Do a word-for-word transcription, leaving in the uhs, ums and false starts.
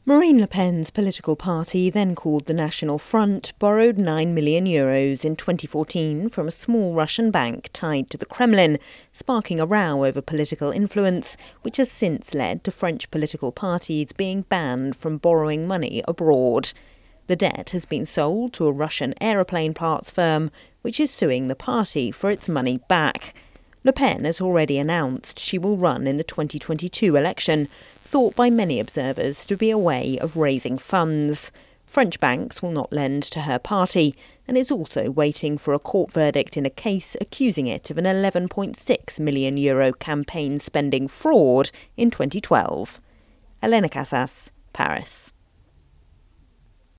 Marine Le Pen's political party, then called the National Front, borrowed nine million euros in twenty fourteen from a small Russian bank tied to the Kremlin, sparking a row over political influence, which has since led to French political parties being banned from borrowing money abroad. The debt has been sold to a Russian aeroplane parts firm, which is suing the party for its money back. Le Pen has already announced she will run in the twenty twenty-two election, thought by many observers to be a way of raising funds. French banks will not lend to her party and is also waiting for a court verdict in a case accusing it of an eleven point six million euro campaign spending fraud in twenty twelve. Elena Casas, Paris.